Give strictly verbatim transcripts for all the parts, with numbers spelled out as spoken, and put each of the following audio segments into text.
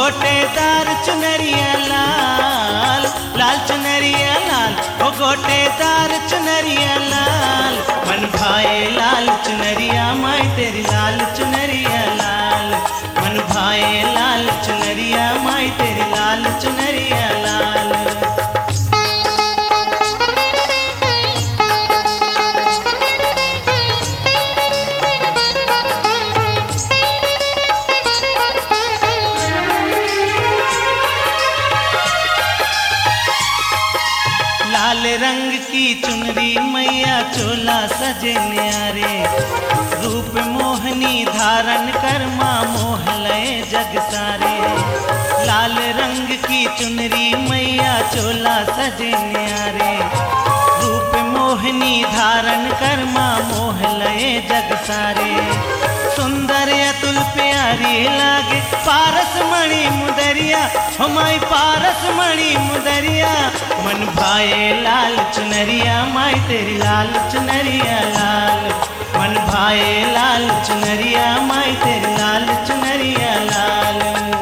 गोटेदार चुनरिया लाल, लाल चुनरिया लाल, ओ गोटेदार चुनरिया लाल। मन भाए लाल चुनरिया माई तेरी लाल चुनरिया लाल। मन भाए लाल चुनरिया माई तेरी लाल चुनरिया लाल। लाल रंग की चुनरी मैया चोला सजे न्यारे, रूप मोहनी धारण कर माँ मोह लए जग सारे। लाल रंग की चुनरी मैया चोला सजे न्यारे, रूप मोहनी धारण कर माँ मोह लए जग सारे। सुंदर अतुल प्यारी लागे पारस मणि मुदरिया, हमारी पारस मणि मुदरिया। मन भाए लाल चुनरिया माई तेरी लाल चुनरिया लाल। मन भाए लाल चुनरिया माई तेरी लाल चुनरिया लाल।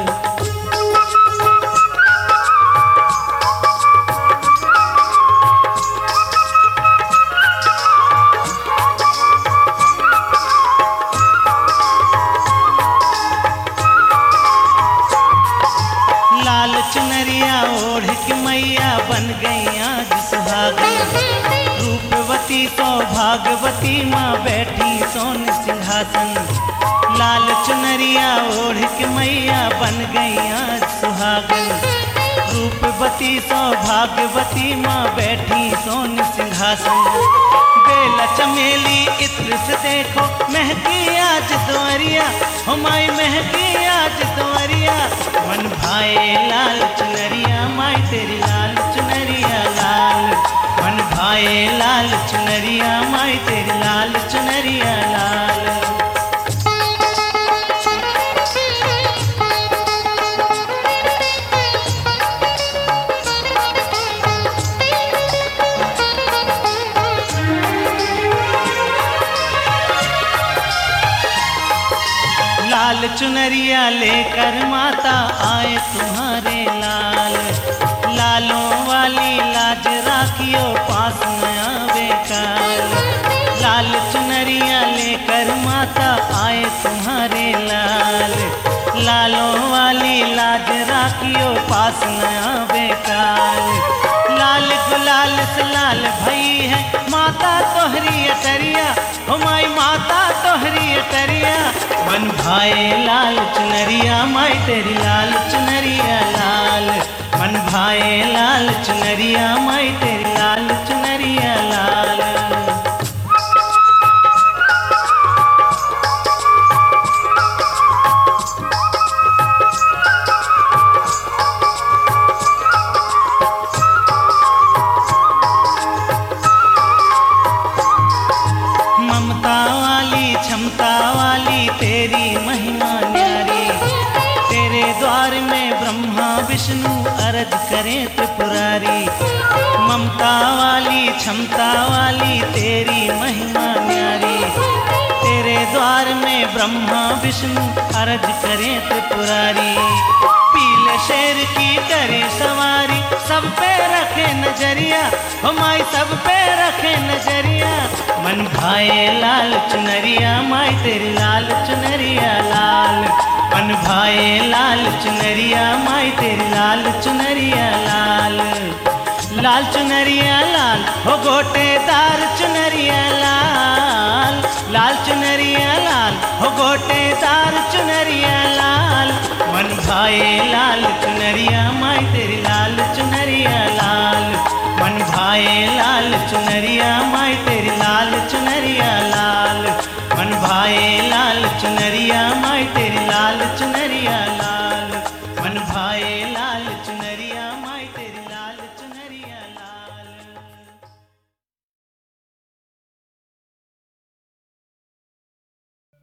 लाल चुनरिया ओढ़ के मैया बन गई आज सुहागन, रूपवती सौभागवती माँ बैठी सोन सिंहासन। लाल चुनरिया ओढ़ के मैया बन गई आज सुहागन, रूपवती सौभागवती माँ बैठी सोन सिंहासन। बेला चमेली इत्र से देखो महकी आज द्वारिया, हमारी महकी आज द्वारिया। मन भाए लाल चुनरिया माई तेरी लाल चुनरिया लाल। मन भाए लाल चुनरिया माई तेरी लाल चुनरिया लाल। लाल चुनरिया लेकर माता आए तुम्हारे लाल। लालों वाली लाज राखियो पास न आवे काल। लाल चुनरिया लेकर माता आए तुम्हारे लाल। लालों वाली लाज राखियो पास न आवे काल। लाल गुलाल से लाल भई है माता तोहरी अटरिया, हमारी माता तोहरी अटरिया। मन भाए लाल चुनरिया माई तेरी लाल चुनरिया लाल। मन भाए लाल चुनरिया माई तेरी लाल चुनरिया लाल। ममता वाली क्षमता वाली तेरी महिमा न्यारी, तेरे द्वार में ब्रह्मा विष्णु अरज करें त्रिपुरारी। ममता वाली क्षमता वाली तेरी महिमा न्यारी, तेरे द्वार में ब्रह्मा विष्णु अरज करें त्रिपुरारी। पीले शेर की करे सवारी, सब पे रखे नजरिया, हमारी सब पे रखे नजरिया। मन भाए लाल चुनरिया माई तेरी लाल चुनरिया लाल। मन भाए लाल चुनरिया माई तेरी लाल चुनरिया लाल। लाल चुनरिया लाल हो गोटेदार चुनरिया लाल। लाल चुनरिया लाल हो गोटेदार चुनरिया लाल। मन भाए लाल चुनरिया माई तेरी लाल चुनरिया लाल। मन भाए लाल चुनरिया माई तेरी लाल चुनरिया लाल। मन भाए लाल चुनरिया माई तेरी लाल चुनरिया लाल।